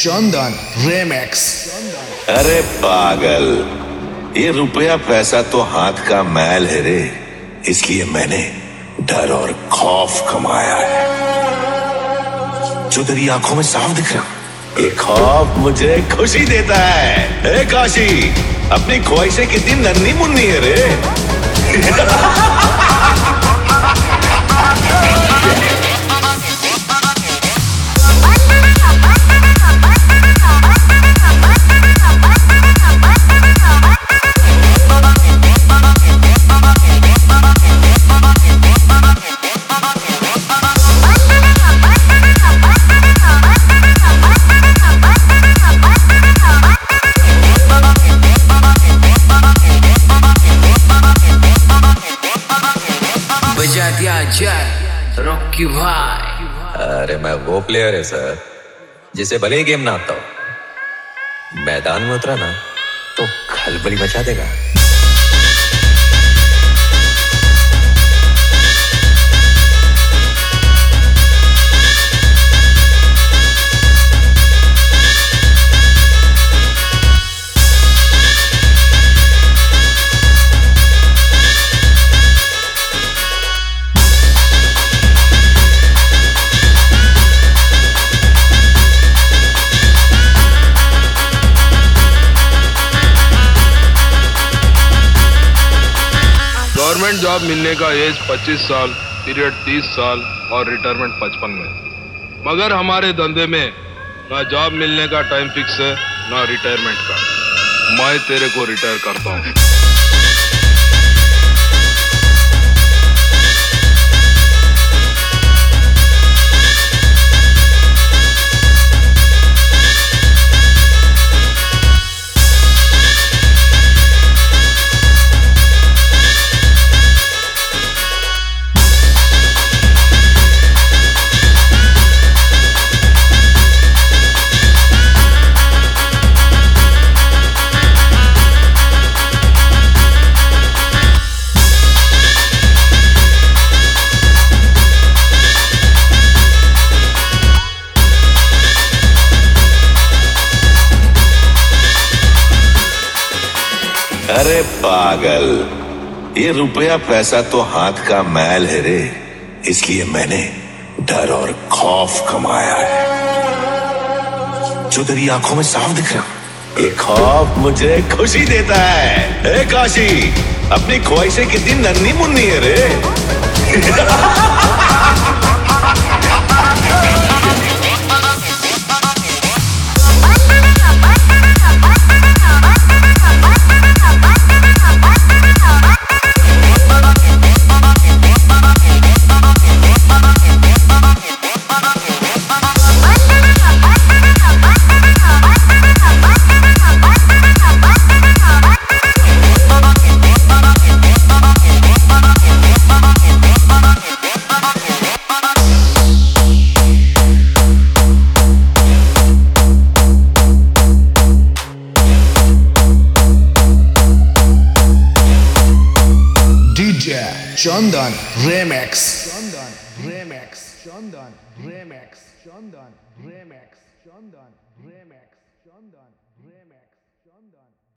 चंदन रेमेक्स। अरे पागल, ये रुपया पैसा तो हाथ का मैल है रे, इसलिए मैंने डर और खौफ कमाया है। जो तेरी आंखों में साफ दिख रहा, ये खौफ मुझे खुशी देता है। ए काशी, अपनी ख्वाहिशें कितनी नन्ही मुन्नी है रे। बजा दिया जाए रॉकी भाई। अरे मैं वो प्लेयर है सर जिसे भले ही गेम ना आता हो, मैदान में उतरा ना तो खलबली मचा देगा। गवर्नमेंट जॉब मिलने का एज 25 साल, पीरियड 30 साल और रिटायरमेंट 55 में। मगर हमारे धंधे में ना जॉब मिलने का टाइम फिक्स है ना रिटायरमेंट का। मैं तेरे को रिटायर करता हूँ। अरे पागल, ये रुपया पैसा तो हाथ का मैल है रे, इसलिए मैंने डर और खौफ कमाया है। जो तेरी आंखों में साफ दिख रहा, ये खौफ मुझे खुशी देता है। ए काशी, अपनी ख्वाहिशें कितनी नन्ही मुन्नी है रे। चंदन रेमेक्स। चंदन रेमेक्स। चंदन रेमेक्स। चंदन रेमेक्स। चंदन रेमेक्स। चंदन रेमेक्स। चंदन